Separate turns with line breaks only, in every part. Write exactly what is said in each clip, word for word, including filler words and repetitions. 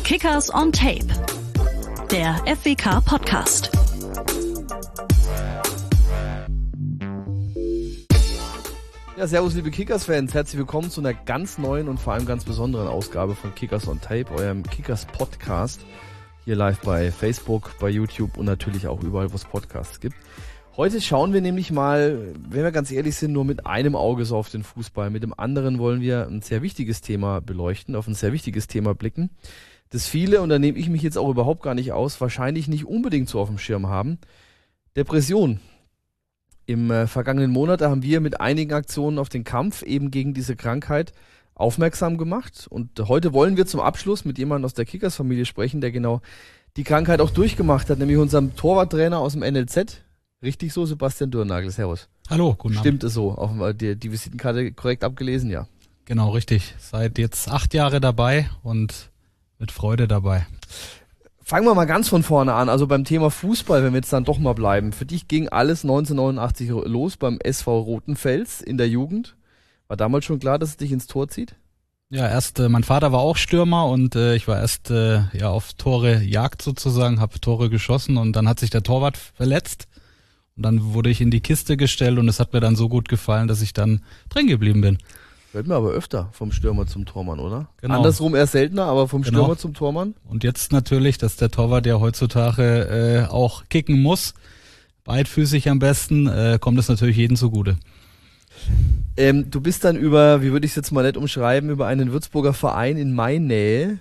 Kickers on Tape, der F W K-Podcast.
Ja, servus liebe Kickers-Fans, herzlich willkommen zu einer ganz neuen und vor allem ganz besonderen Ausgabe von Kickers on Tape, eurem Kickers-Podcast. Hier live bei Facebook, bei YouTube und natürlich auch überall, wo es Podcasts gibt. Heute schauen wir nämlich mal, wenn wir ganz ehrlich sind, nur mit einem Auge so auf den Fußball. Mit dem anderen wollen wir ein sehr wichtiges Thema beleuchten, auf ein sehr wichtiges Thema blicken, das viele, und da nehme ich mich jetzt auch überhaupt gar nicht aus, wahrscheinlich nicht unbedingt so auf dem Schirm haben. Depression. Im äh, vergangenen Monat haben wir mit einigen Aktionen auf den Kampf eben gegen diese Krankheit aufmerksam gemacht. Und heute wollen wir zum Abschluss mit jemandem aus der Kickers-Familie sprechen, der genau die Krankheit auch durchgemacht hat, nämlich unserem Torwarttrainer aus dem N L Z. Richtig so, Sebastian Dürrnagel. Servus.
Hallo, guten Abend.
Stimmt es so? Auf die, die Visitenkarte korrekt abgelesen, ja.
Genau, richtig. Seit jetzt acht Jahre dabei und mit Freude dabei.
Fangen wir mal ganz von vorne an. Also beim Thema Fußball, wenn wir jetzt dann doch mal bleiben. Für dich ging alles neunzehnhundertneunundachtzig los beim S V Rotenfels in der Jugend. War damals schon klar, dass es dich ins Tor zieht?
Ja, erst äh, mein Vater war auch Stürmer und äh, ich war erst äh, ja auf Tore Jagd sozusagen, habe Tore geschossen und dann hat sich der Torwart verletzt. Und dann wurde ich in die Kiste gestellt und es hat mir dann so gut gefallen, dass ich dann drin geblieben bin.
Hört mir aber öfter vom Stürmer zum Tormann, oder?
Genau.
Andersrum eher seltener, aber vom
Genau.
Stürmer zum Tormann?
Und jetzt natürlich, dass der Torwart ja heutzutage äh, auch kicken muss, beidfüßig am besten, äh, kommt es natürlich jedem zugute.
Ähm, du bist dann über, wie würde ich es jetzt mal nett umschreiben, über einen Würzburger Verein in Mainnähe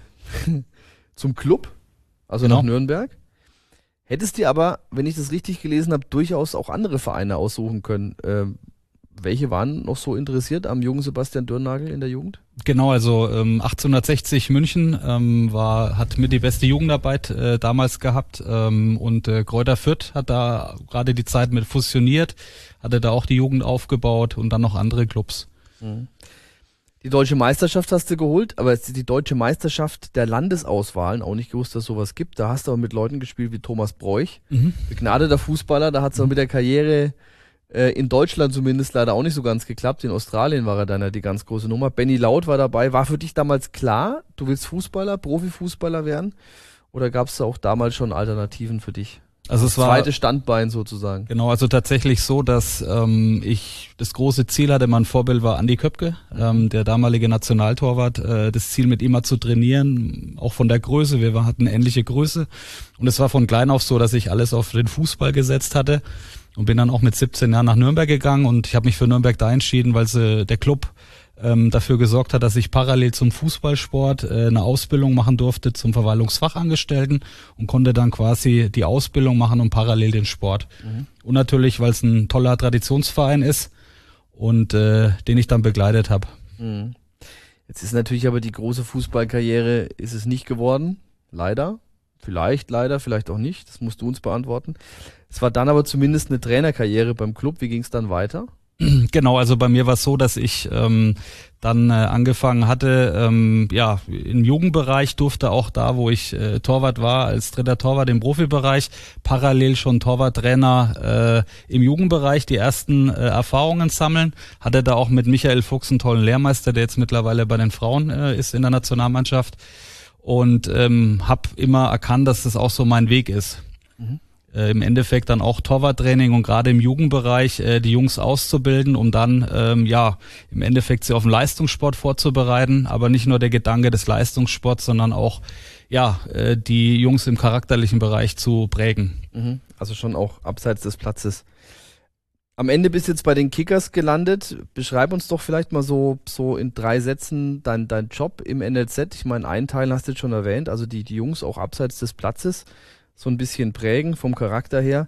zum Club, also
Genau.
nach Nürnberg. Hättest dir aber, wenn ich das richtig gelesen habe, durchaus auch andere Vereine aussuchen können. Ähm, welche waren noch so interessiert am jungen Sebastian Dürrnagel in der Jugend?
Genau, also ähm, achtzehnhundertsechzig München ähm, war hat mit die beste Jugendarbeit äh, damals gehabt ähm, und äh, Greuther Fürth hat da gerade die Zeit mit fusioniert, hatte da auch die Jugend aufgebaut und dann noch andere Clubs.
Mhm. Die deutsche Meisterschaft hast du geholt, aber es ist die deutsche Meisterschaft der Landesauswahlen, auch nicht gewusst, dass es sowas gibt. Da hast du aber mit Leuten gespielt wie Thomas Broich,
Mhm.
begnadeter Fußballer, da hat es auch mit der Karriere äh, in Deutschland zumindest leider auch nicht so ganz geklappt. In Australien war er dann ja die ganz große Nummer. Benny Laut war dabei. War für dich damals klar, du willst Fußballer, Profifußballer werden? Oder gab es da auch damals schon Alternativen für dich?
Also es war
Zweites Standbein sozusagen.
Genau, also tatsächlich so, dass ähm, ich das große Ziel hatte, mein Vorbild war Andi Köpke, ähm, der damalige Nationaltorwart, äh, das Ziel mit ihm mal zu trainieren, auch von der Größe, wir hatten ähnliche Größe und es war von klein auf so, dass ich alles auf den Fußball gesetzt hatte und bin dann auch mit siebzehn Jahren nach Nürnberg gegangen und ich habe mich für Nürnberg da entschieden, weil sie, der Club ähm, dafür gesorgt hat, dass ich parallel zum Fußballsport äh, eine Ausbildung machen durfte zum Verwaltungsfachangestellten und konnte dann quasi die Ausbildung machen und parallel den Sport. Mhm. Und natürlich, weil es ein toller Traditionsverein ist und äh, den ich dann begleitet habe.
Mhm. Jetzt ist natürlich aber die große Fußballkarriere, ist es nicht geworden, leider. Vielleicht, leider, vielleicht auch nicht, das musst du uns beantworten. Es war dann aber zumindest eine Trainerkarriere beim Club, wie ging es dann weiter?
Genau, also bei mir war es so, dass ich ähm, dann äh, angefangen hatte, ähm, ja, im Jugendbereich durfte auch da, wo ich äh, Torwart war, als dritter Torwart im Profibereich, parallel schon Torwarttrainer äh, im Jugendbereich die ersten äh, Erfahrungen sammeln. Hatte da auch mit Michael Fuchs einen tollen Lehrmeister, der jetzt mittlerweile bei den Frauen äh, ist in der Nationalmannschaft und ähm, habe immer erkannt, dass das auch so mein Weg ist. Mhm. Äh, im Endeffekt dann auch Torwarttraining und gerade im Jugendbereich äh, die Jungs auszubilden, um dann ähm, ja im Endeffekt sie auf den Leistungssport vorzubereiten, aber nicht nur der Gedanke des Leistungssports, sondern auch ja äh, die Jungs im charakterlichen Bereich zu prägen.
Mhm. Also schon auch abseits des Platzes. Am Ende bist du jetzt bei den Kickers gelandet. Beschreib uns doch vielleicht mal so so in drei Sätzen dein dein Job im N L Z. Ich meine, einen Teil hast du jetzt schon erwähnt, also die die Jungs auch abseits des Platzes so ein bisschen prägen vom Charakter her.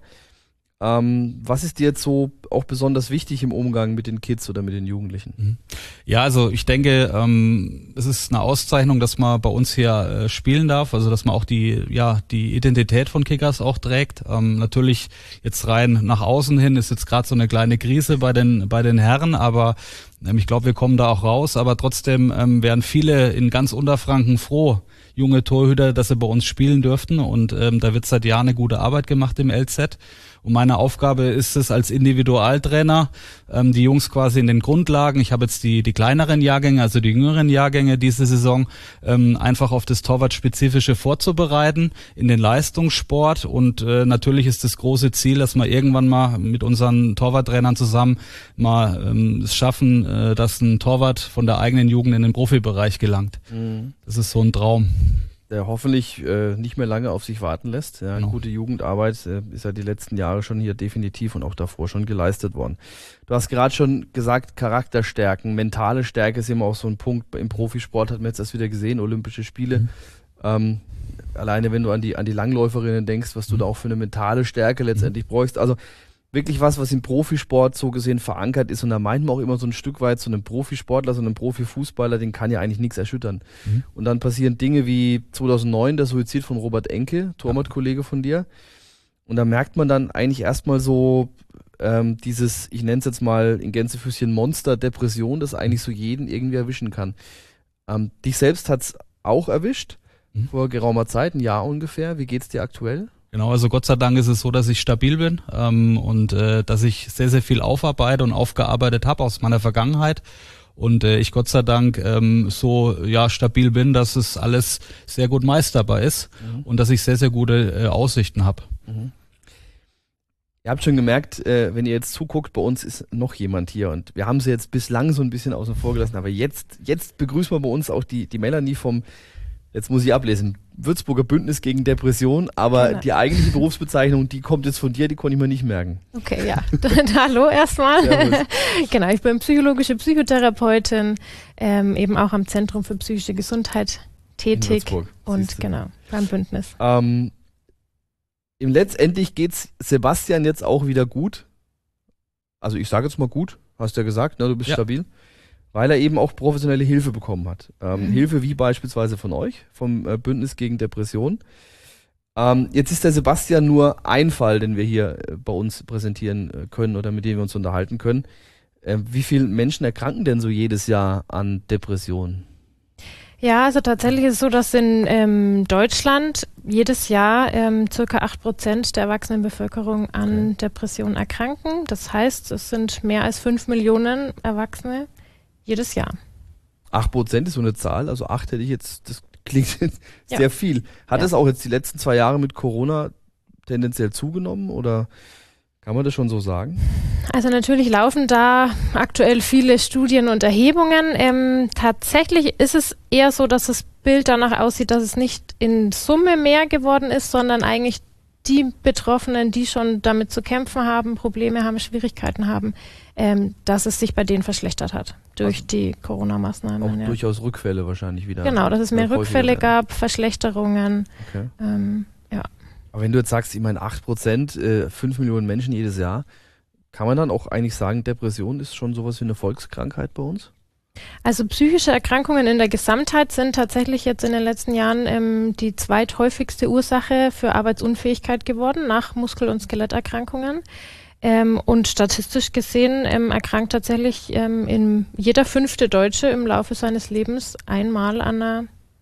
Ähm, was ist dir jetzt so auch besonders wichtig im Umgang mit den Kids oder mit den Jugendlichen?
Ja, also ich denke, ähm, es ist eine Auszeichnung, dass man bei uns hier äh, spielen darf, also dass man auch die ja die Identität von Kickers auch trägt. Ähm, natürlich jetzt rein nach außen hin ist jetzt gerade so eine kleine Krise bei den bei den Herren, aber ähm, ich glaube, wir kommen da auch raus. Aber trotzdem ähm, wären viele in ganz Unterfranken froh, junge Torhüter, dass sie bei uns spielen dürften und ähm, da wird seit Jahren eine gute Arbeit gemacht im L Z. Und meine Aufgabe ist es als Individualtrainer, ähm, die Jungs quasi in den Grundlagen, ich habe jetzt die die kleineren Jahrgänge, also die jüngeren Jahrgänge, anstrenge diese Saison, ähm, einfach auf das Torwartspezifische vorzubereiten in den Leistungssport. Und äh, natürlich ist das große Ziel, dass wir irgendwann mal mit unseren Torwarttrainern zusammen mal ähm, es schaffen, äh, dass ein Torwart von der eigenen Jugend in den Profibereich gelangt. Mhm. Das ist so ein Traum.
Der hoffentlich äh, nicht mehr lange auf sich warten lässt. Ja, genau. Gute Jugendarbeit äh, ist ja die letzten Jahre schon hier definitiv und auch davor schon geleistet worden. Du hast gerade schon gesagt, Charakterstärken, mentale Stärke ist immer auch so ein Punkt. Im Profisport hat man jetzt erst wieder gesehen, Olympische Spiele. Mhm. Ähm, alleine wenn du an die an die Langläuferinnen denkst, was du da auch für eine mentale Stärke letztendlich mhm. bräuchst. Also wirklich was, was im Profisport so gesehen verankert ist. Und da meint man auch immer so ein Stück weit, so einem Profisportler, so einem Profifußballer, den kann ja eigentlich nichts erschüttern. Mhm. Und dann passieren Dinge wie zweitausendneun, der Suizid von Robert Enke, Torwartkollege von dir. Und da merkt man dann eigentlich erstmal so ähm, dieses, ich nenne es jetzt mal in Gänsefüßchen Monster, Depression, das eigentlich so jeden irgendwie erwischen kann. Ähm, dich selbst hat's auch erwischt, mhm. vor geraumer Zeit, ein Jahr ungefähr. Wie geht's dir aktuell?
Genau, also Gott sei Dank ist es so, dass ich stabil bin ähm, und äh, dass ich sehr, sehr viel aufarbeite und aufgearbeitet habe aus meiner Vergangenheit und äh, ich Gott sei Dank ähm, so ja stabil bin, dass es alles sehr gut meisterbar ist mhm. und dass ich sehr, sehr gute äh, Aussichten habe. Mhm.
Ihr habt schon gemerkt, äh, wenn ihr jetzt zuguckt, bei uns ist noch jemand hier und wir haben sie jetzt bislang so ein bisschen außen vor gelassen, aber jetzt, jetzt begrüßen wir bei uns auch die, die Melanie vom, jetzt muss ich ablesen, Würzburger Bündnis gegen Depression, aber genau. Die eigentliche Berufsbezeichnung, die kommt jetzt von dir, die konnte ich mir nicht merken.
Okay, ja. Hallo erstmal. Genau, ich bin psychologische Psychotherapeutin, ähm, eben auch am Zentrum für psychische Gesundheit tätig und genau, beim Bündnis.
Ähm, im letztendlich geht's Sebastian jetzt auch wieder gut. Also ich sage jetzt mal gut, hast du ja gesagt, ne, du bist ja. stabil. Weil er eben auch professionelle Hilfe bekommen hat. Ähm, mhm. Hilfe wie beispielsweise von euch, vom äh, Bündnis gegen Depression. Ähm, jetzt ist der Sebastian nur ein Fall, den wir hier äh, bei uns präsentieren äh, können oder mit dem wir uns unterhalten können. Äh, wie viele Menschen erkranken denn so jedes Jahr an Depressionen?
Ja, also tatsächlich ist es so, dass in ähm, Deutschland jedes Jahr ähm, circa acht Prozent der Erwachsenenbevölkerung an okay. Depressionen erkranken. Das heißt, es sind mehr als fünf Millionen Erwachsene jedes Jahr.
acht Prozent ist so eine Zahl, also acht hätte ich jetzt, das klingt jetzt
ja.
sehr viel. Hat
ja.
es auch jetzt die letzten zwei Jahre mit Corona tendenziell zugenommen oder kann man das schon so sagen?
Also natürlich laufen da aktuell viele Studien und Erhebungen. Ähm, tatsächlich ist es eher so, dass das Bild danach aussieht, dass es nicht in Summe mehr geworden ist, sondern eigentlich die Betroffenen, die schon damit zu kämpfen haben, Probleme haben, Schwierigkeiten haben, ähm, dass es sich bei denen verschlechtert hat durch also die Corona-Maßnahmen.
Auch
ja.
durchaus Rückfälle wahrscheinlich wieder.
Genau, dass es mehr Rückfälle gab, Verschlechterungen.
Okay.
Ähm, ja.
Aber wenn du jetzt sagst, ich meine acht Prozent, äh, fünf Millionen Menschen jedes Jahr, kann man dann auch eigentlich sagen, Depression ist schon sowas wie eine Volkskrankheit bei uns?
Also psychische Erkrankungen in der Gesamtheit sind tatsächlich jetzt in den letzten Jahren ähm, die zweithäufigste Ursache für Arbeitsunfähigkeit geworden, nach Muskel- und Skeletterkrankungen. Ähm, und statistisch gesehen ähm, erkrankt tatsächlich ähm, in jeder fünfte Deutsche im Laufe seines Lebens einmal an einer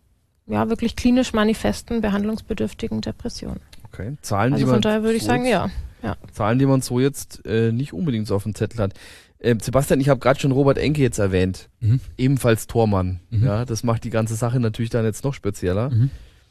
ja, wirklich klinisch manifesten, behandlungsbedürftigen Depression.
Okay, Zahlen,
also
die man
von daher würde ich
so
sagen,
jetzt,
ja, ja.
Zahlen, die man so jetzt äh, nicht unbedingt so auf dem Zettel hat. Äh, Sebastian, ich habe gerade schon Robert Enke jetzt erwähnt, mhm. ebenfalls Tormann. Mhm. Ja, das macht die ganze Sache natürlich dann jetzt noch spezieller. Mhm.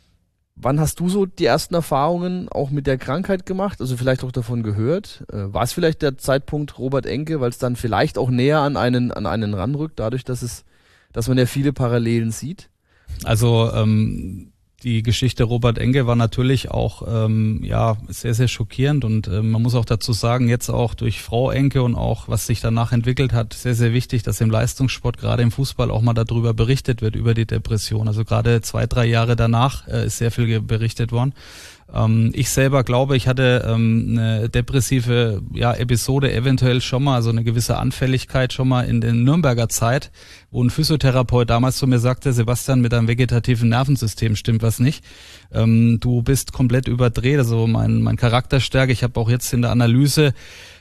Wann hast du so die ersten Erfahrungen auch mit der Krankheit gemacht? Also vielleicht auch davon gehört? Äh, war es vielleicht der Zeitpunkt Robert Enke, weil es dann vielleicht auch näher an einen an einen ranrückt, dadurch, dass es, dass man ja viele Parallelen sieht?
Also ähm, die Geschichte Robert Enke war natürlich auch ähm, ja sehr, sehr schockierend und ähm, man muss auch dazu sagen, jetzt auch durch Frau Enke und auch was sich danach entwickelt hat, sehr, sehr wichtig, dass im Leistungssport, gerade im Fußball auch mal darüber berichtet wird, über die Depression. Also gerade zwei, drei Jahre danach äh, ist sehr viel berichtet worden. Ähm, ich selber glaube, ich hatte ähm, eine depressive ja, Episode eventuell schon mal, also eine gewisse Anfälligkeit schon mal in der Nürnberger Zeit, wo ein Physiotherapeut damals zu mir sagte, Sebastian, mit deinem vegetativen Nervensystem stimmt was nicht. Ähm, du bist komplett überdreht, also mein, mein Charakterstärke. Ich habe auch jetzt in der Analyse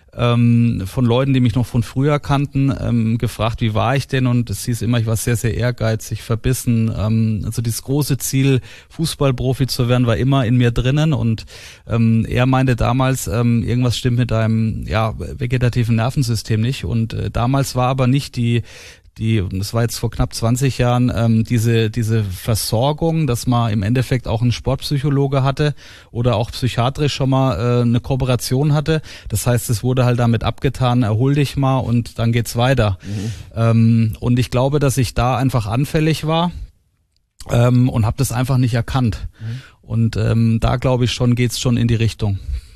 ähm, von Leuten, die mich noch von früher kannten, ähm, gefragt, wie war ich denn? Und es hieß immer, ich war sehr, sehr ehrgeizig, verbissen. Ähm, also dieses große Ziel, Fußballprofi zu werden, war immer in mir drinnen. Und ähm, er meinte damals, ähm, irgendwas stimmt mit deinem ja, vegetativen Nervensystem nicht. Und äh, damals war aber nicht die die, das war jetzt vor knapp zwanzig Jahren, ähm, diese diese Versorgung, dass man im Endeffekt auch einen Sportpsychologe hatte oder auch psychiatrisch schon mal äh, eine Kooperation hatte. Das heißt, es wurde halt damit abgetan, erhol dich mal und dann geht's weiter. Mhm. Ähm, und ich glaube, dass ich da einfach anfällig war ähm, und habe das einfach nicht erkannt. Mhm. Und ähm, da glaube ich schon, geht's schon in die Richtung.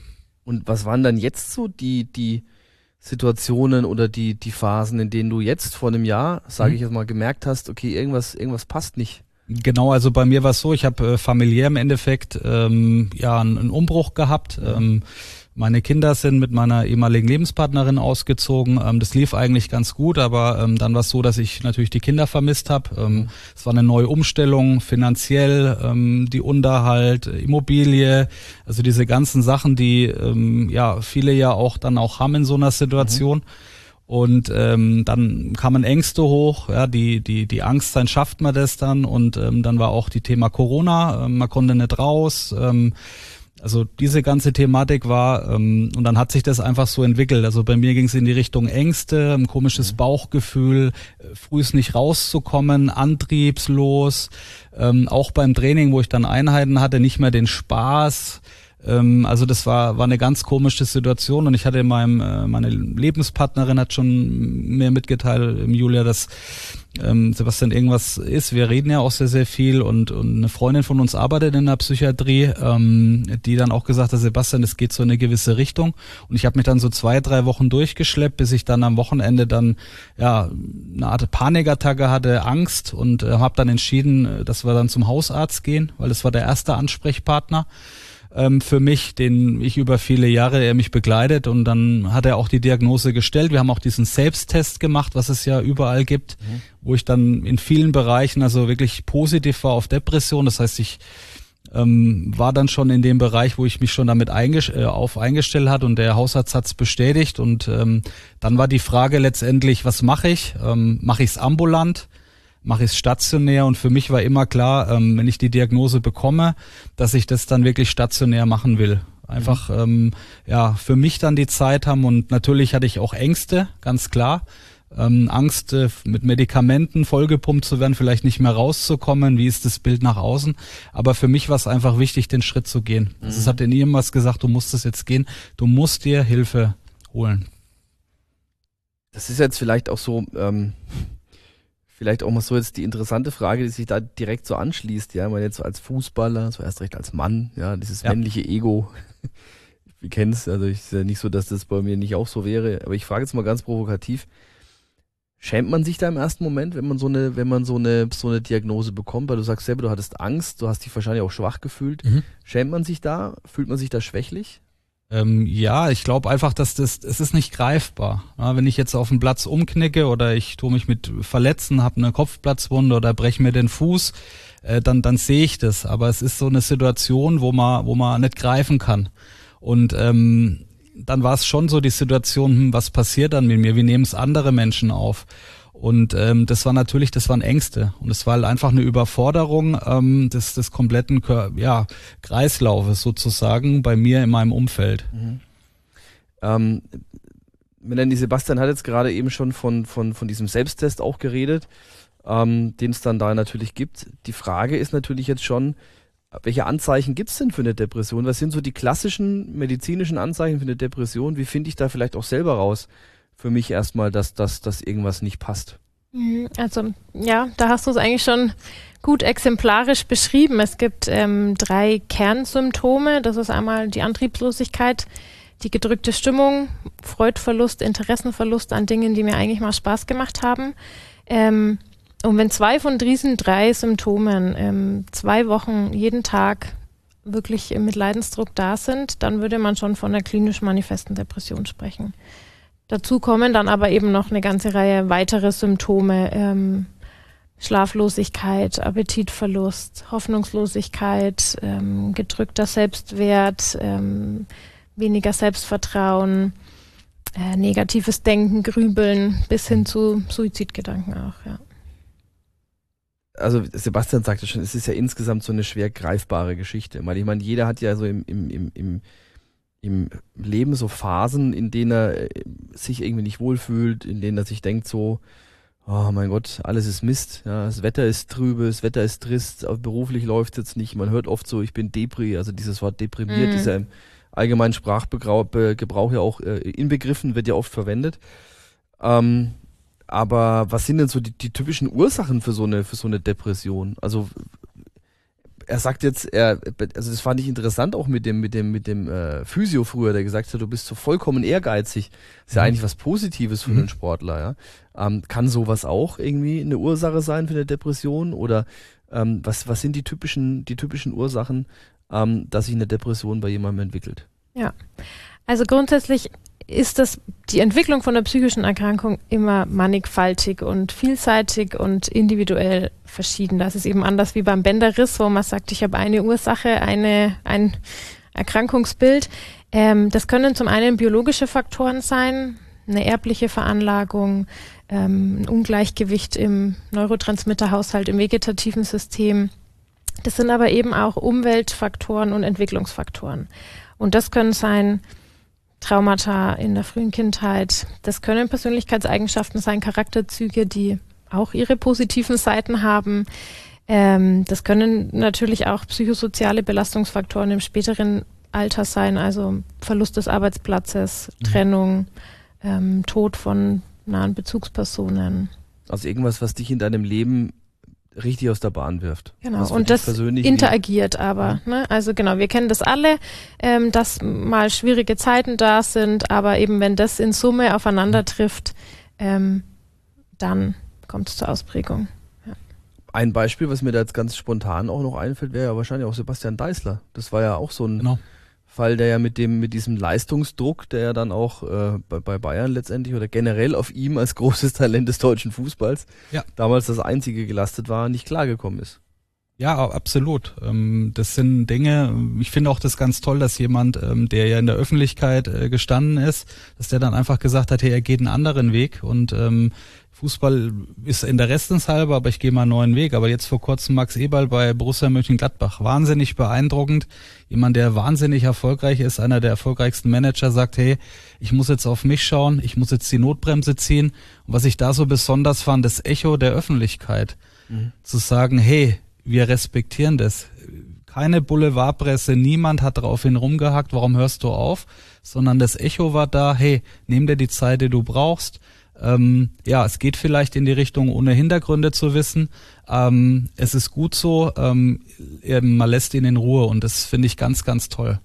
Und was waren dann jetzt so die die Situationen oder die die Phasen, in denen du jetzt vor einem Jahr, sage ich jetzt mal, gemerkt hast, okay, irgendwas irgendwas passt nicht?
Genau, also bei mir war es so, ich habe äh, familiär im Endeffekt ähm, ja einen, einen Umbruch gehabt. Ja. Ähm, meine Kinder sind mit meiner ehemaligen Lebenspartnerin ausgezogen. Ähm, das lief eigentlich ganz gut, aber ähm, dann war es so, dass ich natürlich die Kinder vermisst habe. Ähm, es war eine neue Umstellung, finanziell, ähm, die Unterhalt, Immobilie, also diese ganzen Sachen, die ähm, ja viele ja auch dann auch haben in so einer Situation. Mhm. Und ähm, dann kamen Ängste hoch, ja, die die die Angst sein, schafft man das dann? Und ähm, dann war auch die Thema Corona, ähm, man konnte nicht raus. Ähm, also diese ganze Thematik war ähm, und dann hat sich das einfach so entwickelt. Also bei mir ging es in die Richtung Ängste, ein komisches Bauchgefühl, äh, frühs nicht rauszukommen, antriebslos. Ähm, auch beim Training, wo ich dann Einheiten hatte, nicht mehr den Spaß. Also das war war eine ganz komische Situation und ich hatte in meinem äh, meine Lebenspartnerin hat schon mir mitgeteilt, Julia, dass ähm, Sebastian irgendwas ist. Wir reden ja auch sehr sehr viel und und eine Freundin von uns arbeitet in der Psychiatrie, ähm, die dann auch gesagt hat, Sebastian, es geht so in eine gewisse Richtung. Und ich habe mich dann so zwei drei Wochen durchgeschleppt, bis ich dann am Wochenende dann ja eine Art Panikattacke hatte, Angst und äh, habe dann entschieden, dass wir dann zum Hausarzt gehen, weil das war der erste Ansprechpartner für mich, den ich über viele Jahre, er mich begleitet und dann hat er auch die Diagnose gestellt. Wir haben auch diesen Selbsttest gemacht, was es ja überall gibt, mhm. wo ich dann in vielen Bereichen also wirklich positiv war auf Depression. Das heißt, ich ähm, war dann schon in dem Bereich, wo ich mich schon damit eingest- äh, auf eingestellt hat und der Hausarzt hat es bestätigt und ähm, dann war die Frage letztendlich, was mache ich? Ähm, mache ich es ambulant? Mache ich es stationär und für mich war immer klar, ähm, wenn ich die Diagnose bekomme, dass ich das dann wirklich stationär machen will. Einfach mhm. ähm, ja für mich dann die Zeit haben und natürlich hatte ich auch Ängste, ganz klar. Ähm, Angst, äh, mit Medikamenten vollgepumpt zu werden, vielleicht nicht mehr rauszukommen, wie ist das Bild nach außen. Aber für mich war es einfach wichtig, den Schritt zu gehen. Mhm. Also es hat dir nie irgendwas gesagt, du musst es jetzt gehen, du musst dir Hilfe holen.
Das ist jetzt vielleicht auch so... Ähm Vielleicht auch mal so jetzt die interessante Frage, die sich da direkt so anschließt, ja, weil jetzt so als Fußballer, so erst recht als Mann, ja, dieses ja. männliche Ego, wir kennen es, also ich ist ja nicht so, dass das bei mir nicht auch so wäre, aber ich frage jetzt mal ganz provokativ, schämt man sich da im ersten Moment, wenn man so eine, wenn man so eine, so eine Diagnose bekommt, weil du sagst selber, du hattest Angst, du hast dich wahrscheinlich auch schwach gefühlt, mhm. schämt man sich da, fühlt man sich da schwächlich?
Ähm, ja, ich glaube einfach, dass das, es ist nicht greifbar. Ja, wenn ich jetzt auf dem Platz umknicke oder ich tue mich mit Verletzen, habe eine Kopfplatzwunde oder breche mir den Fuß, äh, dann, dann sehe ich das. Aber es ist so eine Situation, wo man, wo man nicht greifen kann. Und ähm, dann war es schon so die Situation, hm, was passiert dann mit mir? Wie nehmen es andere Menschen auf? Und ähm, das war natürlich, das waren Ängste und es war halt einfach eine Überforderung ähm, des des kompletten ja, Kreislaufes sozusagen bei mir in meinem Umfeld.
Mhm. Ähm, Melanie, Sebastian hat jetzt gerade eben schon von von von diesem Selbsttest auch geredet, ähm, den es dann da natürlich gibt. Die Frage ist natürlich jetzt schon, welche Anzeichen gibt es denn für eine Depression? Was sind so die klassischen medizinischen Anzeichen für eine Depression? Wie finde ich da vielleicht auch selber raus? Für mich erstmal, dass, dass, dass irgendwas nicht passt.
Also ja, da hast du es eigentlich schon gut exemplarisch beschrieben. Es gibt ähm, drei Kernsymptome. Das ist einmal die Antriebslosigkeit, die gedrückte Stimmung, Freudverlust, Interessenverlust an Dingen, die mir eigentlich mal Spaß gemacht haben. Ähm, und wenn zwei von diesen drei Symptomen ähm, zwei Wochen jeden Tag wirklich mit Leidensdruck da sind, dann würde man schon von einer klinisch manifesten Depression sprechen. Dazu kommen dann aber eben noch eine ganze Reihe weitere Symptome, ähm, Schlaflosigkeit, Appetitverlust, Hoffnungslosigkeit, ähm, gedrückter Selbstwert, ähm, weniger Selbstvertrauen, äh, negatives Denken, Grübeln bis hin zu Suizidgedanken auch, ja.
Also Sebastian sagte schon, es ist ja insgesamt so eine schwer greifbare Geschichte. Ich meine, jeder hat ja so im, im, im, im im Leben so Phasen, in denen er sich irgendwie nicht wohlfühlt, in denen er sich denkt so, oh mein Gott, alles ist Mist, ja, das Wetter ist trübe, das Wetter ist trist, beruflich läuft es jetzt nicht, man hört oft so, ich bin Depri, also dieses Wort deprimiert,
Mhm.
ist ja im allgemeinen Sprachgebrauch ja auch äh, inbegriffen, wird ja oft verwendet. Ähm, aber was sind denn so die, die typischen Ursachen für so eine, für so eine Depression? Also er sagt jetzt, er, also das fand ich interessant auch mit dem, mit dem, mit dem äh, Physio früher, der gesagt hat, du bist so vollkommen ehrgeizig. Das ist ja
Mhm.
eigentlich was Positives für
Mhm.
einen Sportler, ja. Ähm, kann sowas auch irgendwie eine Ursache sein für eine Depression? Oder ähm, was, was sind die typischen, die typischen Ursachen, ähm, dass sich eine Depression bei jemandem entwickelt?
Also grundsätzlich ist das die Entwicklung von der psychischen Erkrankung immer mannigfaltig und vielseitig und individuell verschieden. Das ist eben anders wie beim Bänderriss, wo man sagt, ich habe eine Ursache, eine, ein Erkrankungsbild. Ähm, das können zum einen biologische Faktoren sein, eine erbliche Veranlagung, ähm, ein Ungleichgewicht im Neurotransmitterhaushalt, im vegetativen System. Das sind aber eben auch Umweltfaktoren und Entwicklungsfaktoren. Und das können sein Traumata in der frühen Kindheit. Das können Persönlichkeitseigenschaften sein, Charakterzüge, die auch ihre positiven Seiten haben. Ähm, das können natürlich auch psychosoziale Belastungsfaktoren im späteren Alter sein, also Verlust des Arbeitsplatzes,
Mhm.
Trennung, ähm, Tod von nahen Bezugspersonen.
Also irgendwas, was dich in deinem Leben richtig aus der Bahn wirft.
Genau,
Was für
und
dich
das
persönlich wie-
interagiert aber. Ne? Also genau, wir kennen das alle, ähm, dass mal schwierige Zeiten da sind, aber eben wenn das in Summe aufeinander trifft, ähm, dann kommt es zur Ausprägung.
Ein Beispiel, was mir da jetzt ganz spontan auch noch einfällt, wäre ja wahrscheinlich auch Sebastian Deißler. Das war ja auch so ein
Genau.
Fall, der ja mit dem, mit diesem Leistungsdruck, der ja dann auch äh, bei, bei Bayern letztendlich oder generell auf ihm als großes Talent des deutschen Fußballs
Ja.
damals das einzige gelastet war, nicht klargekommen ist.
Ja, absolut. Ähm, das sind Dinge, ich finde auch das ganz toll, dass jemand, ähm, der ja in der Öffentlichkeit äh, gestanden ist, dass der dann einfach gesagt hat, hey, er geht einen anderen Weg und ähm, Fußball ist interessenshalber, aber ich gehe mal einen neuen Weg. Aber jetzt vor kurzem Max Eberl bei Borussia Mönchengladbach. Wahnsinnig beeindruckend. Jemand, der wahnsinnig erfolgreich ist, einer der erfolgreichsten Manager, sagt, hey, ich muss jetzt auf mich schauen, ich muss jetzt die Notbremse ziehen. Und was ich da so besonders fand, das Echo der Öffentlichkeit.
Mhm.
Zu sagen, hey, wir respektieren das. Keine Boulevardpresse, niemand hat daraufhin rumgehackt, warum hörst du auf? Sondern das Echo war da, hey, nimm dir die Zeit, die du brauchst. Ähm, ja, es geht vielleicht in die Richtung, ohne Hintergründe zu wissen. Ähm, es ist gut so, ähm, eben, man lässt ihn in Ruhe und das finde ich ganz, ganz toll.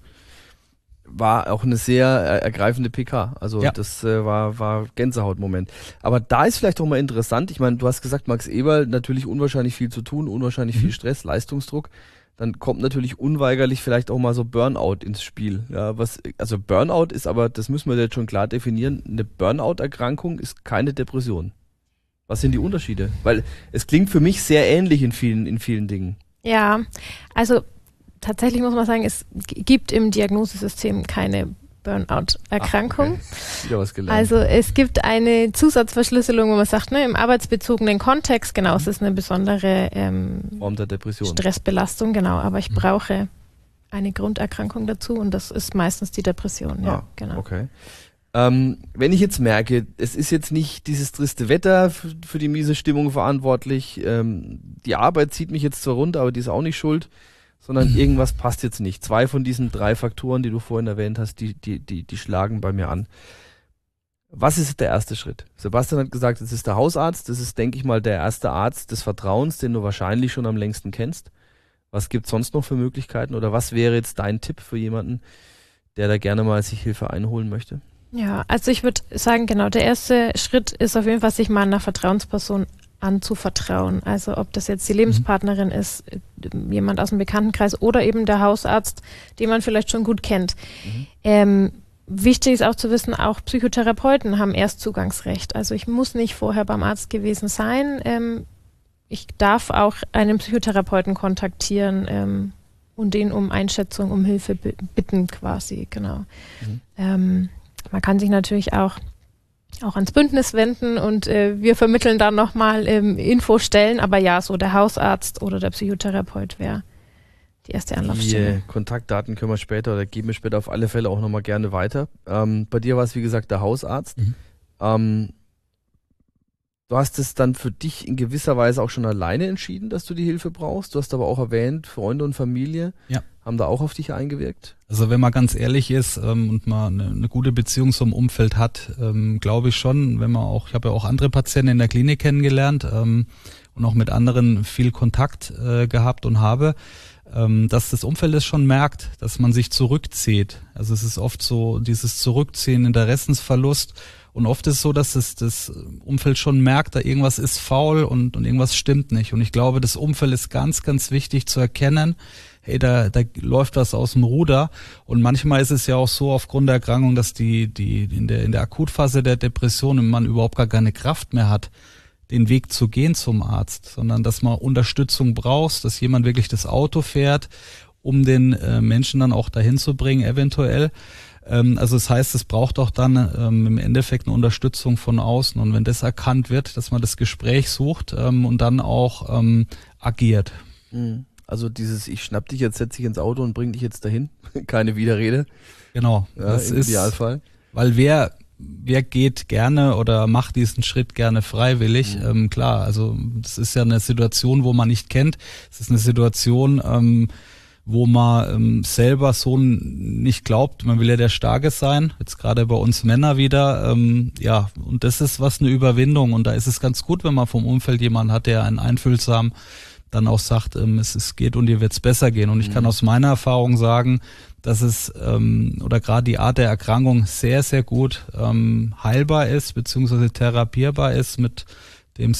War auch eine sehr äh, ergreifende P K. Also
Ja.
das äh, war, war Gänsehautmoment. Aber da ist vielleicht auch mal interessant, ich meine, du hast gesagt, Max Eberl, natürlich unwahrscheinlich viel zu tun, unwahrscheinlich
Mhm.
viel Stress, Leistungsdruck. Dann kommt natürlich unweigerlich vielleicht auch mal so Burnout ins Spiel. Ja, was, also Burnout ist aber, das müssen wir jetzt schon klar definieren, eine Burnout-Erkrankung ist keine Depression. Was sind die Unterschiede? Weil es klingt für mich sehr ähnlich in vielen, in vielen Dingen.
Ja, also tatsächlich muss man sagen, es g- gibt im Diagnosesystem keine Burnout-Erkrankung.
Ach, okay. Wieder was gelernt.
Also es gibt eine Zusatzverschlüsselung, wo man sagt, ne, im arbeitsbezogenen Kontext, genau, es ist eine besondere ähm,
Form der Depression.
Stressbelastung, genau, aber ich
Mhm.
brauche eine Grunderkrankung dazu und das ist meistens die Depression, ja,
Ah,
genau.
Okay. Ähm, wenn ich jetzt merke, es ist jetzt nicht dieses triste Wetter f- für die miese Stimmung verantwortlich, ähm, die Arbeit zieht mich jetzt zwar runter, aber die ist auch nicht schuld, sondern irgendwas passt jetzt nicht. Zwei von diesen drei Faktoren, die du vorhin erwähnt hast, die, die, die, die schlagen bei mir an. Was ist der erste Schritt? Sebastian hat gesagt, es ist der Hausarzt, das ist, denke ich mal, der erste Arzt des Vertrauens, den du wahrscheinlich schon am längsten kennst. Was gibt es sonst noch für Möglichkeiten oder was wäre jetzt dein Tipp für jemanden, der da gerne mal sich Hilfe einholen möchte?
Ja, also ich würde sagen, genau, der erste Schritt ist auf jeden Fall, sich mal einer Vertrauensperson anzuvertrauen. Also ob das jetzt die Lebenspartnerin ist, äh, jemand aus dem Bekanntenkreis oder eben der Hausarzt, den man vielleicht schon gut kennt.
Mhm.
Ähm, wichtig ist auch zu wissen, auch Psychotherapeuten haben Erstzugangsrecht. Also ich muss nicht vorher beim Arzt gewesen sein. Ähm, ich darf auch einen Psychotherapeuten kontaktieren ähm, und den um Einschätzung, um Hilfe b- bitten quasi, genau.
Mhm.
Ähm, man kann sich natürlich auch auch ans Bündnis wenden und äh, wir vermitteln dann nochmal ähm, Infostellen, aber ja, so der Hausarzt oder der Psychotherapeut wäre die erste
Die
Anlaufstelle.
äh, Kontaktdaten können wir später oder geben wir später auf alle Fälle auch nochmal gerne weiter. Ähm, bei dir war es, wie gesagt, der Hausarzt.
Mhm.
Ähm, Du hast es dann für dich in gewisser Weise auch schon alleine entschieden, dass du die Hilfe brauchst. Du hast aber auch erwähnt, Freunde und Familie
ja.
haben da auch auf dich eingewirkt.
Also wenn man ganz ehrlich ist ähm, und man eine, eine gute Beziehung zum Umfeld hat, ähm, glaube ich schon, wenn man auch, ich habe ja auch andere Patienten in der Klinik kennengelernt ähm, und auch mit anderen viel Kontakt äh, gehabt und habe, ähm, dass das Umfeld es schon merkt, dass man sich zurückzieht. Also es ist oft so dieses Zurückziehen, Interessensverlust. Und oft ist es so, dass es das Umfeld schon merkt, da irgendwas ist faul und, und irgendwas stimmt nicht. Und ich glaube, das Umfeld ist ganz, ganz wichtig zu erkennen, hey, da, da läuft was aus dem Ruder. Und manchmal ist es ja auch so aufgrund der Erkrankung, dass die, die in der, in der Akutphase der Depression man überhaupt gar keine Kraft mehr hat, den Weg zu gehen zum Arzt, sondern dass man Unterstützung braucht, dass jemand wirklich das Auto fährt, um den äh, Menschen dann auch dahin zu bringen, eventuell. Also das heißt, es braucht auch dann ähm, im Endeffekt eine Unterstützung von außen. Und wenn das erkannt wird, dass man das Gespräch sucht ähm, und dann auch ähm, agiert.
Also dieses, ich schnapp dich jetzt, setz dich ins Auto und bring dich jetzt dahin. Keine Widerrede.
Genau.
Ja,
das
im
ist,
Idealfall.
Weil wer, wer geht gerne oder macht diesen Schritt gerne freiwillig? Mhm. Ähm, klar, also das ist ja eine Situation, wo man nicht kennt. Es ist eine Situation, ähm, wo man ähm, selber so nicht glaubt, man will ja der Starke sein, jetzt gerade bei uns Männer wieder, ähm, ja, und das ist was eine Überwindung und da ist es ganz gut, wenn man vom Umfeld jemanden hat, der einen einfühlsam dann auch sagt, ähm, es, es geht und dir wird's besser gehen und ich mhm. kann aus meiner Erfahrung sagen, dass es ähm, oder gerade die Art der Erkrankung sehr, sehr gut ähm, heilbar ist, beziehungsweise therapierbar ist mit dem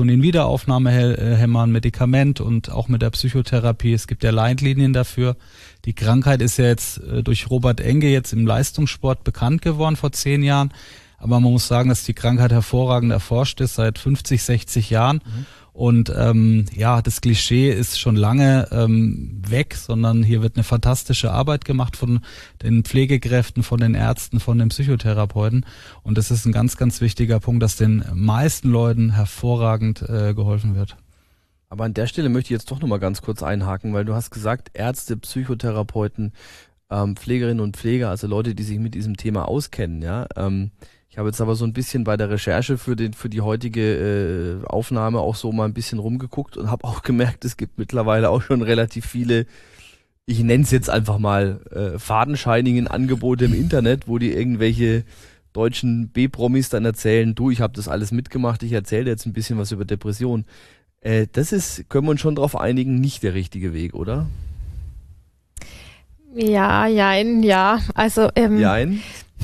Serotonin-Wiederaufnahmehemmer, ein Medikament und auch mit der Psychotherapie. Es gibt ja Leitlinien dafür. Die Krankheit ist ja jetzt äh, durch Robert Enke jetzt im Leistungssport bekannt geworden vor zehn Jahren. Aber man muss sagen, dass die Krankheit hervorragend erforscht ist seit fünfzig, sechzig Jahren. Mhm. Und ähm, ja, das Klischee ist schon lange ähm, weg, sondern hier wird eine fantastische Arbeit gemacht von den Pflegekräften, von den Ärzten, von den Psychotherapeuten. Und das ist ein ganz, ganz wichtiger Punkt, dass den meisten Leuten hervorragend äh, geholfen wird.
Aber an der Stelle möchte ich jetzt doch nochmal ganz kurz einhaken, weil du hast gesagt, Ärzte, Psychotherapeuten, ähm, Pflegerinnen und Pfleger, also Leute, die sich mit diesem Thema auskennen, ja, ähm, ich habe jetzt aber so ein bisschen bei der Recherche für, den, für die heutige äh, Aufnahme auch so mal ein bisschen rumgeguckt und habe auch gemerkt, es gibt mittlerweile auch schon relativ viele, ich nenne es jetzt einfach mal, äh, fadenscheinigen Angebote im Internet, wo die irgendwelche deutschen B-Promis dann erzählen, du, ich habe das alles mitgemacht, ich erzähle jetzt ein bisschen was über Depression. Äh, das ist, können wir uns schon darauf einigen, nicht der richtige Weg, oder?
Ja, jein, ja. Also, ähm,
Jein?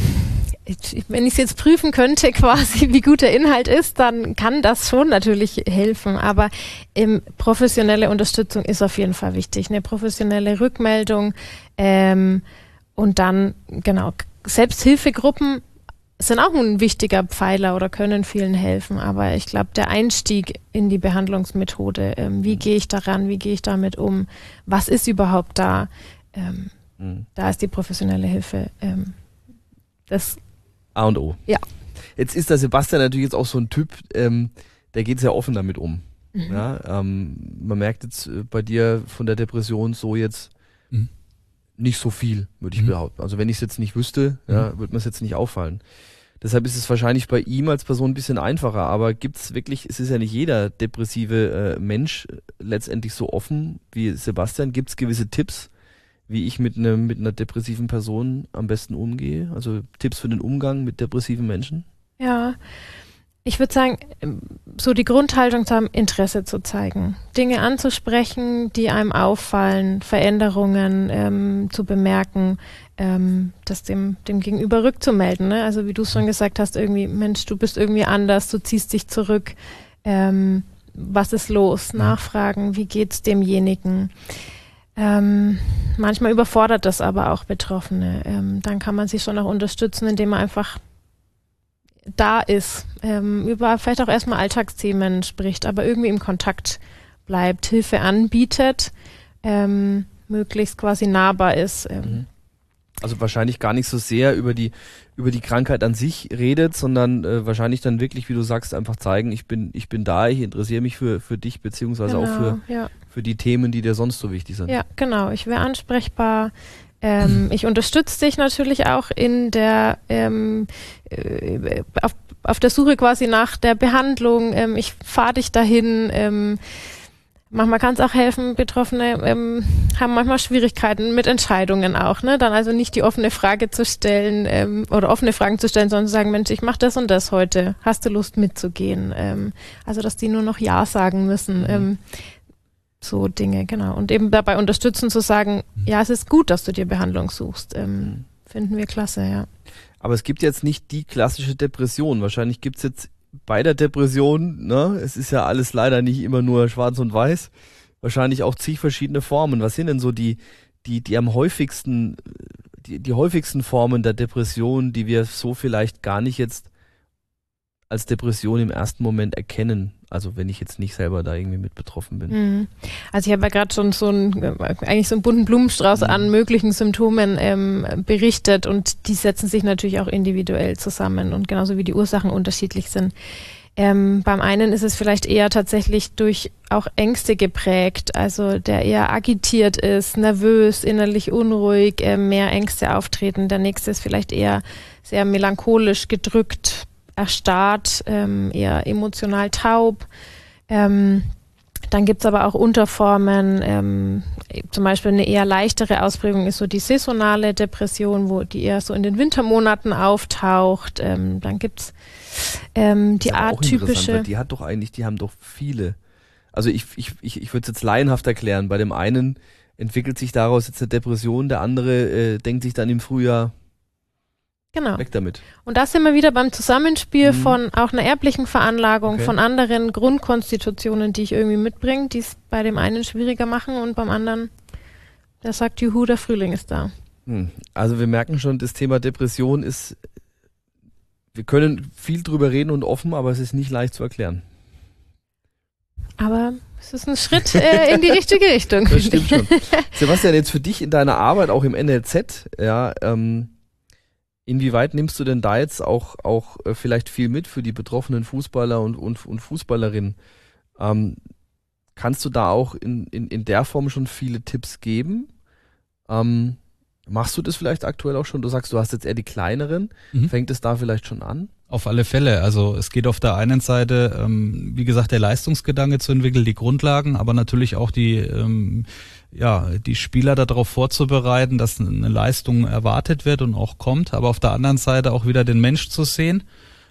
Wenn ich es jetzt prüfen könnte, quasi, wie gut der Inhalt ist, dann kann das schon natürlich helfen. Aber ähm, professionelle Unterstützung ist auf jeden Fall wichtig. Eine professionelle Rückmeldung ähm, und dann, genau, Selbsthilfegruppen sind auch ein wichtiger Pfeiler oder können vielen helfen. Aber ich glaube, der Einstieg in die Behandlungsmethode, ähm, wie gehe ich daran, wie gehe ich damit um, was ist überhaupt da, ähm, mhm. da ist die professionelle Hilfe ähm, das
A und O.
Ja.
Jetzt ist der Sebastian natürlich jetzt auch so ein Typ, ähm, der geht sehr offen damit um. Mhm. Ja, ähm, man merkt jetzt äh, bei dir von der Depression so jetzt mhm. nicht so viel, würde ich mhm. behaupten. Also wenn ich es jetzt nicht wüsste, mhm. ja, würde mir es jetzt nicht auffallen. Deshalb ist es wahrscheinlich bei ihm als Person ein bisschen einfacher. Aber gibt es wirklich, es ist ja nicht jeder depressive äh, Mensch letztendlich so offen wie Sebastian. Gibt es gewisse Tipps, wie ich mit, ne, mit einer depressiven Person am besten umgehe? Also Tipps für den Umgang mit depressiven Menschen?
Ja, ich würde sagen, so die Grundhaltung zu haben, Interesse zu zeigen, Dinge anzusprechen, die einem auffallen, Veränderungen ähm, zu bemerken, ähm, das dem, dem Gegenüber rückzumelden. Ne? Also wie du schon gesagt hast, irgendwie, Mensch, du bist irgendwie anders, du ziehst dich zurück, ähm, was ist los? Nachfragen, wie geht's demjenigen? Ähm, manchmal überfordert das aber auch Betroffene. Ähm, dann kann man sich schon auch unterstützen, indem man einfach da ist, ähm, über vielleicht auch erstmal Alltagsthemen spricht, aber irgendwie im Kontakt bleibt, Hilfe anbietet, ähm, möglichst quasi nahbar ist. Ähm.
Also wahrscheinlich gar nicht so sehr über die über die Krankheit an sich redet, sondern äh, wahrscheinlich dann wirklich, wie du sagst, einfach zeigen, ich bin ich bin da, ich interessiere mich für für dich, beziehungsweise genau, auch für
ja.
für die Themen, die dir sonst so wichtig sind.
Ja, genau. Ich wäre ansprechbar. Ähm, ich unterstütze dich natürlich auch in der ähm, äh, auf auf der Suche quasi nach der Behandlung, ähm, ich fahre dich dahin, ähm, manchmal kann es auch helfen, Betroffene ähm, haben manchmal Schwierigkeiten mit Entscheidungen auch, ne? Dann also nicht die offene Frage zu stellen ähm, oder offene Fragen zu stellen, sondern zu sagen, Mensch, ich mache das und das heute, hast du Lust mitzugehen? Ähm, also dass die nur noch Ja sagen müssen, mhm. ähm, so Dinge, genau. Und eben dabei unterstützen zu sagen, mhm. ja, es ist gut, dass du dir Behandlung suchst, ähm, mhm. finden wir klasse, ja.
Aber es gibt jetzt nicht die klassische Depression, wahrscheinlich gibt's jetzt bei der Depression, ne, es ist ja alles leider nicht immer nur schwarz und weiß, wahrscheinlich auch zig verschiedene Formen. Was sind denn so die, die, die am häufigsten, die, die häufigsten Formen der Depression, die wir so vielleicht gar nicht jetzt als Depression im ersten Moment erkennen? Also wenn ich jetzt nicht selber da irgendwie mit betroffen bin.
Also ich habe ja gerade schon so einen, eigentlich so einen bunten Blumenstrauß mhm. an möglichen Symptomen ähm, berichtet und die setzen sich natürlich auch individuell zusammen und genauso wie die Ursachen unterschiedlich sind. Ähm, beim einen ist es vielleicht eher tatsächlich durch auch Ängste geprägt, also der eher agitiert ist, nervös, innerlich unruhig, äh, mehr Ängste auftreten. Der nächste ist vielleicht eher sehr melancholisch gedrückt, erstarrt, ähm, eher emotional taub. Ähm, dann gibt's aber auch Unterformen, ähm, zum Beispiel eine eher leichtere Ausprägung ist so die saisonale Depression, wo die eher so in den Wintermonaten auftaucht. Ähm, dann gibt's ähm, die atypische.
Die hat doch eigentlich, die haben doch viele. Also ich, ich, ich, ich würde es jetzt laienhaft erklären. Bei dem einen entwickelt sich daraus jetzt eine Depression, der andere äh, denkt sich dann im Frühjahr,
genau.
weg damit.
Und da sind wir wieder beim Zusammenspiel
mhm.
von auch einer erblichen Veranlagung,
okay.
von anderen Grundkonstitutionen, die ich irgendwie mitbringe, die es bei dem einen schwieriger machen und beim anderen, der sagt, juhu, der Frühling ist da.
Hm. Also wir merken schon, das Thema Depression ist, wir können viel drüber reden und offen, aber es ist nicht leicht zu erklären.
Aber es ist ein Schritt äh, in die richtige Richtung.
Das stimmt schon. Sebastian, jetzt für dich in deiner Arbeit, auch im N L Z, ja, ähm, inwieweit nimmst du denn da jetzt auch, auch äh, vielleicht viel mit für die betroffenen Fußballer und, und, und Fußballerinnen? Ähm, kannst du da auch in, in, in der Form schon viele Tipps geben? Ähm, machst du das vielleicht aktuell auch schon? Du sagst, du hast jetzt eher die kleineren. Mhm. Fängt es da vielleicht schon an?
Auf alle Fälle. Also es geht auf der einen Seite, ähm, wie gesagt, der Leistungsgedanke zu entwickeln, die Grundlagen, aber natürlich auch die ähm, ja die Spieler darauf vorzubereiten, dass eine Leistung erwartet wird und auch kommt. Aber auf der anderen Seite auch wieder den Mensch zu sehen,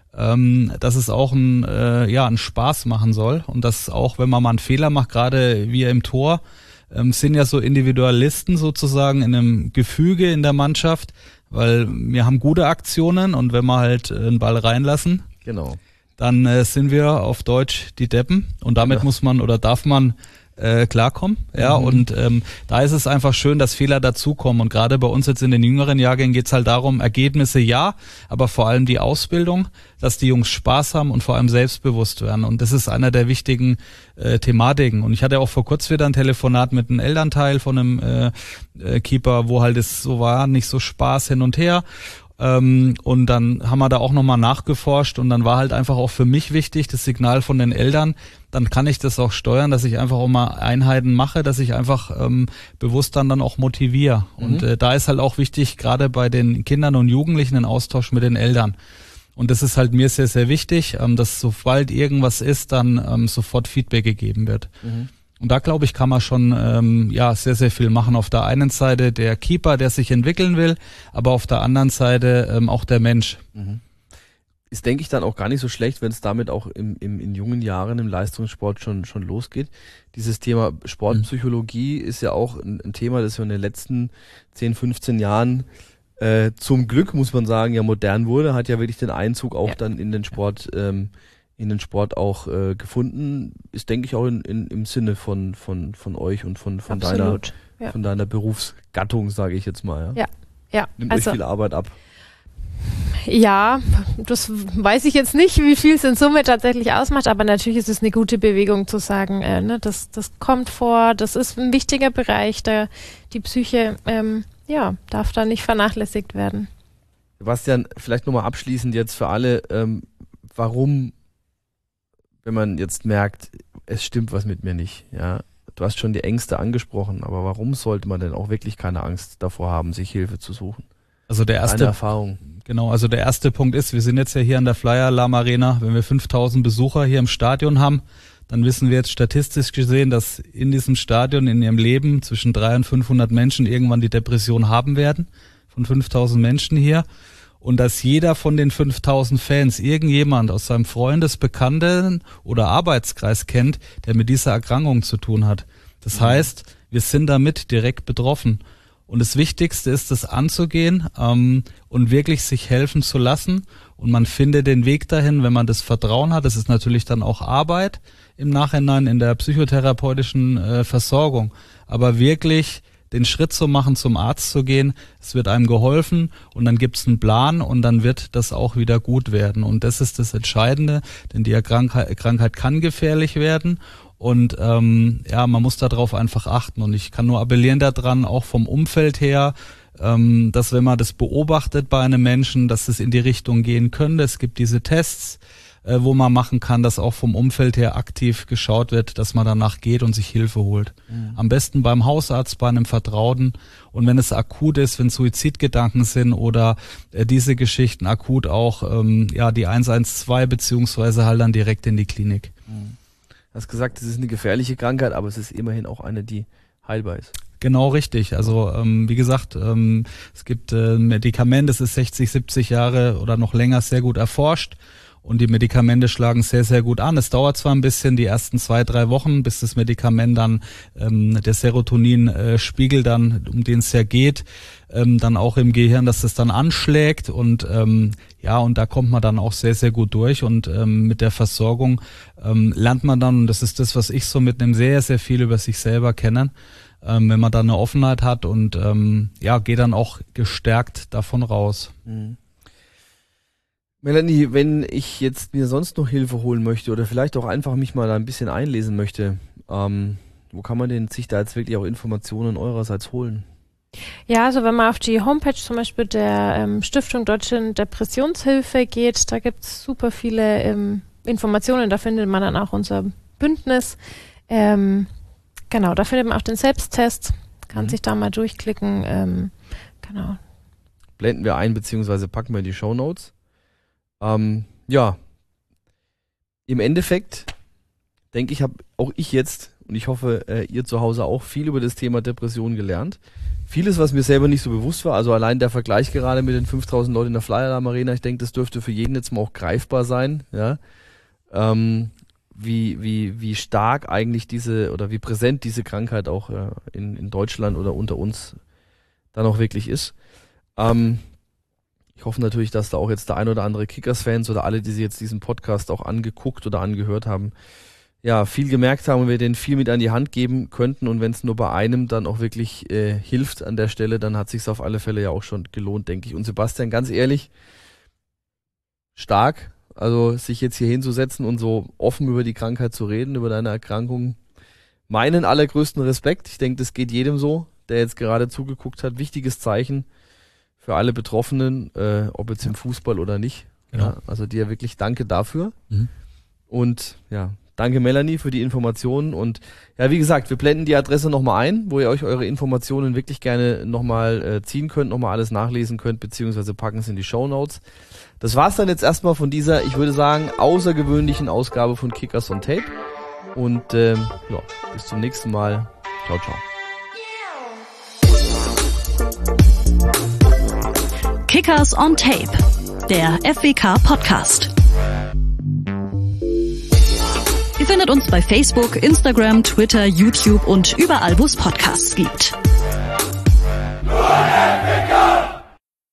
ähm, dass es auch ein äh, ja einen Spaß machen soll und dass auch, wenn man mal einen Fehler macht, gerade wir im Tor, ähm, sind ja so Individualisten sozusagen in einem Gefüge in der Mannschaft. Weil wir haben gute Aktionen und wenn wir halt einen Ball reinlassen,
genau,
dann äh, sind wir auf Deutsch die Deppen und damit ja. muss man oder darf man äh, klarkommen. Ja, mhm. und ähm, da ist es einfach schön, dass Fehler dazukommen und gerade bei uns jetzt in den jüngeren Jahrgängen geht es halt darum, Ergebnisse ja, aber vor allem die Ausbildung, dass die Jungs Spaß haben und vor allem selbstbewusst werden und das ist einer der wichtigen äh, Thematiken und ich hatte auch vor kurzem wieder ein Telefonat mit einem Elternteil von einem äh, äh, Keeper, wo halt es so war, nicht so Spaß hin und her. Ähm, und dann haben wir da auch nochmal nachgeforscht und dann war halt einfach auch für mich wichtig, das Signal von den Eltern, dann kann ich das auch steuern, dass ich einfach auch mal Einheiten mache, dass ich einfach ähm, bewusst dann dann auch motiviere. Mhm. Und äh, da ist halt auch wichtig, gerade bei den Kindern und Jugendlichen, ein Austausch mit den Eltern. Und das ist halt mir sehr, sehr wichtig, ähm, dass sobald irgendwas ist, dann ähm, sofort Feedback gegeben wird. Mhm. Und da, glaube ich, kann man schon ähm, ja sehr, sehr viel machen. Auf der einen Seite der Keeper, der sich entwickeln will, aber auf der anderen Seite ähm, auch der Mensch.
Mhm. Ist, denke ich, dann auch gar nicht so schlecht, wenn es damit auch im, im, in jungen Jahren im Leistungssport schon schon losgeht. Dieses Thema Sportpsychologie mhm. ist ja auch ein, ein Thema, das so in den letzten zehn, fünfzehn Jahren äh, zum Glück, muss man sagen, ja modern wurde, hat ja wirklich den Einzug auch ja. dann in den Sport ähm, in den Sport auch äh, gefunden, ist, denke ich, auch in, in, im Sinne von von von euch und von von
Absolut,
deiner
ja.
von deiner Berufsgattung, sage ich jetzt mal.
Ja, ja.
Nimmt
also,
euch viel Arbeit ab.
Ja, das weiß ich jetzt nicht, wie viel es in Summe tatsächlich ausmacht, aber natürlich ist es eine gute Bewegung zu sagen, äh, ne, das, das kommt vor, das ist ein wichtiger Bereich, da die Psyche ähm, ja, darf da nicht vernachlässigt werden.
Sebastian, vielleicht nochmal abschließend jetzt für alle, ähm, warum, wenn man jetzt merkt, es stimmt was mit mir nicht, ja, du hast schon die Ängste angesprochen, aber warum sollte man denn auch wirklich keine Angst davor haben, sich Hilfe zu suchen?
Also der erste,
Deine Erfahrung.
Genau, also der erste Punkt ist, wir sind jetzt ja hier an der Flyer Alarm Arena. Wenn wir fünftausend Besucher hier im Stadion haben, dann wissen wir jetzt statistisch gesehen, dass in diesem Stadion in ihrem Leben zwischen dreihundert und fünfhundert Menschen irgendwann die Depression haben werden, von fünftausend Menschen hier. Und dass jeder von den fünftausend Fans irgendjemand aus seinem Freundes-, Bekannten- oder Arbeitskreis kennt, der mit dieser Erkrankung zu tun hat. Das mhm. heißt, wir sind damit direkt betroffen. Und das Wichtigste ist, das anzugehen ähm, und wirklich sich helfen zu lassen. Und man findet den Weg dahin, wenn man das Vertrauen hat. Das ist natürlich dann auch Arbeit im Nachhinein in der psychotherapeutischen äh, Versorgung. Aber wirklich den Schritt zu machen, zum Arzt zu gehen, es wird einem geholfen und dann gibt's einen Plan und dann wird das auch wieder gut werden. Und das ist das Entscheidende, denn die Krankheit, Krankheit kann gefährlich werden. Und ähm, ja, man muss darauf einfach achten. Und ich kann nur appellieren daran, auch vom Umfeld her, ähm, dass wenn man das beobachtet bei einem Menschen, dass es in die Richtung gehen könnte. Es gibt diese Tests, äh, wo man machen kann, dass auch vom Umfeld her aktiv geschaut wird, dass man danach geht und sich Hilfe holt. Mhm. Am besten beim Hausarzt, bei einem Vertrauten. Und wenn es akut ist, wenn Suizidgedanken sind oder äh, diese Geschichten akut auch, ähm, ja, die eins eins zwei beziehungsweise halt dann direkt in die Klinik.
Mhm. Du hast gesagt, es ist eine gefährliche Krankheit, aber es ist immerhin auch eine, die heilbar ist.
Genau richtig. Also ähm, wie gesagt, ähm, es gibt äh, ein Medikament, das ist sechzig, siebzig Jahre oder noch länger sehr gut erforscht. Und die Medikamente schlagen sehr, sehr gut an. Es dauert zwar ein bisschen, die ersten zwei, drei Wochen, bis das Medikament dann, ähm, der Serotonin-Spiegel dann, um den es ja geht, ähm, dann auch im Gehirn, dass das dann anschlägt. Und ähm, ja, und da kommt man dann auch sehr, sehr gut durch. Und ähm, mit der Versorgung ähm, lernt man dann, und das ist das, was ich so mitnehme, sehr, sehr viel über sich selber kennen. Ähm, wenn man da eine Offenheit hat und ähm, ja, geht dann auch gestärkt davon raus.
Mhm. Melanie, wenn ich jetzt mir sonst noch Hilfe holen möchte oder vielleicht auch einfach mich mal ein bisschen einlesen möchte, ähm, wo kann man denn sich da jetzt wirklich auch Informationen eurerseits holen?
Ja, also wenn man auf die Homepage zum Beispiel der ähm, Stiftung Deutsche Depressionshilfe geht, da gibt's super viele ähm, Informationen, da findet man dann auch unser Bündnis. Ähm, genau, da findet man auch den Selbsttest, kann mhm. sich da mal durchklicken. Ähm, genau.
Blenden wir ein, beziehungsweise packen wir in die Shownotes. Ähm, ja, im Endeffekt denke ich, habe auch ich jetzt, und ich hoffe, äh, ihr zu Hause auch, viel über das Thema Depression gelernt. Vieles, was mir selber nicht so bewusst war, also allein der Vergleich gerade mit den fünftausend Leuten in der Flyer Alarm Arena, ich denke, das dürfte für jeden jetzt mal auch greifbar sein, ja, ähm, wie, wie, wie stark eigentlich diese, oder wie präsent diese Krankheit auch äh, in, in Deutschland oder unter uns dann auch wirklich ist. Ähm, Ich hoffe natürlich, dass da auch jetzt der ein oder andere Kickers-Fans oder alle, die sich jetzt diesen Podcast auch angeguckt oder angehört haben, ja, viel gemerkt haben und wir denen viel mit an die Hand geben könnten. Und wenn es nur bei einem dann auch wirklich äh, hilft an der Stelle, dann hat sich's auf alle Fälle ja auch schon gelohnt, denke ich. Und Sebastian, ganz ehrlich, stark, also sich jetzt hier hinzusetzen und so offen über die Krankheit zu reden, über deine Erkrankung, meinen allergrößten Respekt. Ich denke, das geht jedem so, der jetzt gerade zugeguckt hat. Wichtiges Zeichen für alle Betroffenen, äh, ob jetzt im Fußball oder nicht.
Genau.
Ja, also dir wirklich danke dafür.
Mhm.
Und ja, danke Melanie für die Informationen. Und ja, wie gesagt, wir blenden die Adresse nochmal ein, wo ihr euch eure Informationen wirklich gerne nochmal äh, ziehen könnt, nochmal alles nachlesen könnt, beziehungsweise packen es in die Shownotes. Das war's dann jetzt erstmal von dieser, ich würde sagen, außergewöhnlichen Ausgabe von Kickers on Tape. Und ähm, ja, bis zum nächsten Mal. Ciao, ciao.
Kickers on Tape, der F W K-Podcast. Ihr findet uns bei Facebook, Instagram, Twitter, YouTube und überall, wo es Podcasts gibt.